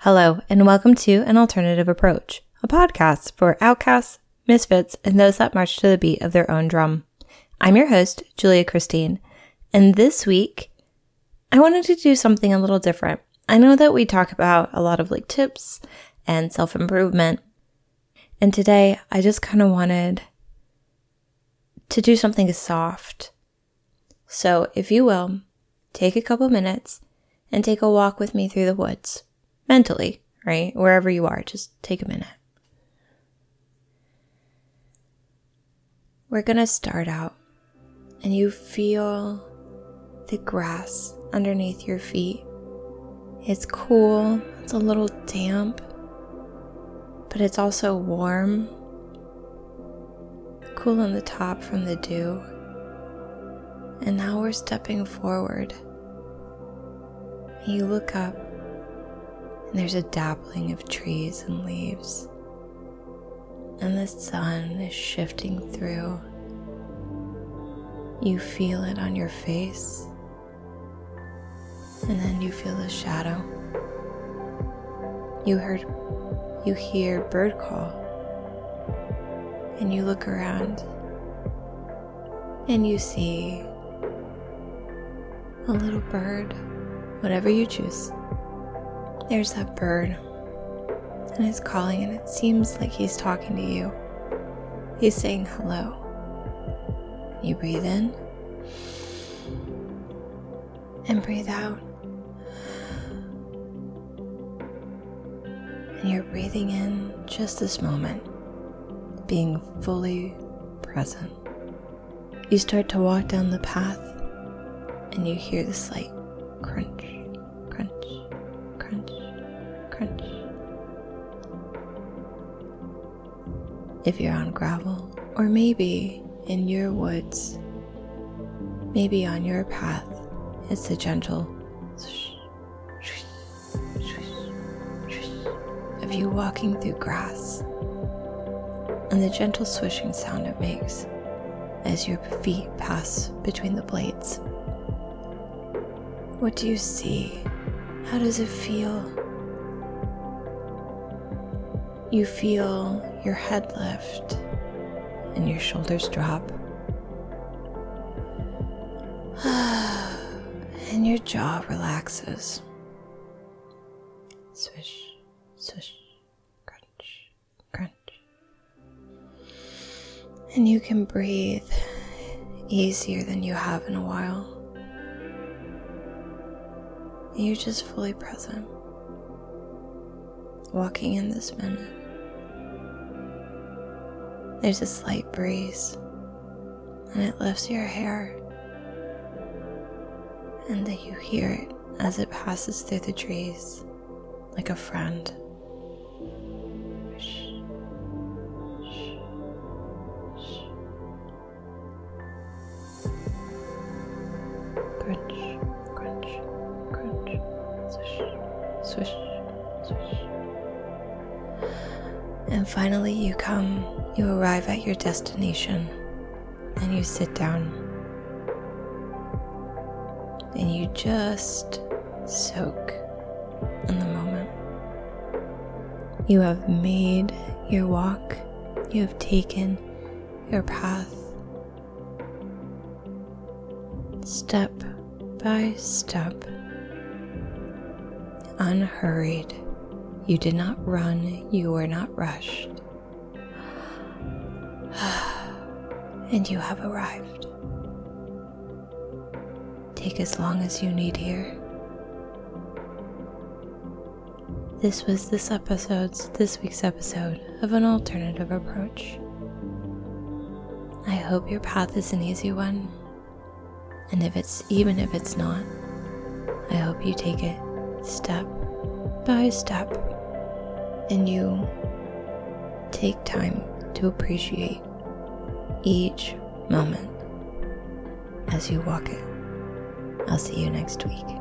Hello, and welcome to An Alternative Approach, a podcast for outcasts, misfits, and those that march to the beat of their own drum. I'm your host, Julia Christine, and this week, I wanted to do something a little different. I know that we talk about a lot of tips and self-improvement, and today I just kind of wanted to do something soft. So, if you will, take a couple minutes and take a walk with me through the woods. Mentally, right? Wherever you are, just take a minute. We're going to start out and you feel the grass underneath your feet. It's cool, it's a little damp, but it's also warm. Cool on the top from the dew. And now we're stepping forward. And you look up. And there's a dappling of trees and leaves. And the sun is shifting through. You feel it on your face. And then you feel the shadow. You hear bird call. And you look around. And you see a little bird, whatever you choose. There's that bird, and he's calling, and it seems like he's talking to you. He's saying hello. You breathe in, and breathe out. And you're breathing in just this moment, being fully present. You start to walk down the path, and you hear the slight crunch, crunch, crunch, crunch. If you're on gravel, or maybe in your woods, maybe on your path, it's the gentle swish, swish, swish, swish of you walking through grass, and the gentle swishing sound it makes as your feet pass between the blades. What do you see? How does it feel? You feel your head lift and your shoulders drop. And your jaw relaxes. Swish, swish, crunch, crunch. And you can breathe easier than you have in a while. You're just fully present, walking in this minute. There's a slight breeze, and it lifts your hair, and then you hear it as it passes through the trees, like a friend. Shh, shh, shh. Crunch, crunch, crunch, swish, swish, swish. And finally you arrive at your destination, and you sit down, and you just soak in the moment. You have made your walk, you have taken your path, step by step, unhurried. You did not run, you were not rushed. And you have arrived. Take as long as you need here. This was this week's episode of An Alternative Approach. I hope your path is an easy one. And even if it's not, I hope you take it step by step, and you take time to appreciate each moment as you walk it. I'll see you next week.